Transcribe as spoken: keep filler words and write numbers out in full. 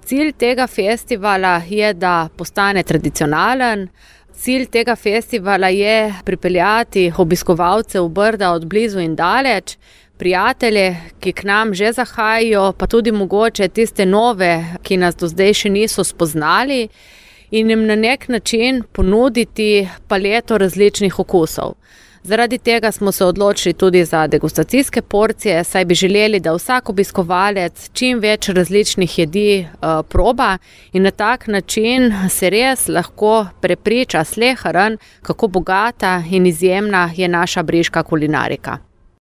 Cilj tega festivala je, da postane tradicionalen. Cilj tega festivala je pripeljati obiskovalce v Brda od blizu in daleč, prijatelje, ki k nam že zahajajo, pa tudi mogoče tiste nove, ki nas do zdaj še niso spoznali, in jim na nek način ponuditi paleto različnih okusov. Zaradi tega smo se odločili tudi za degustacijske porcije, saj bi želeli, da vsak obiskovalec čim več različnih jedi uh, proba in na tak način se res lahko prepriča sleherni, kako bogata in izjemna je naša briška kulinarika.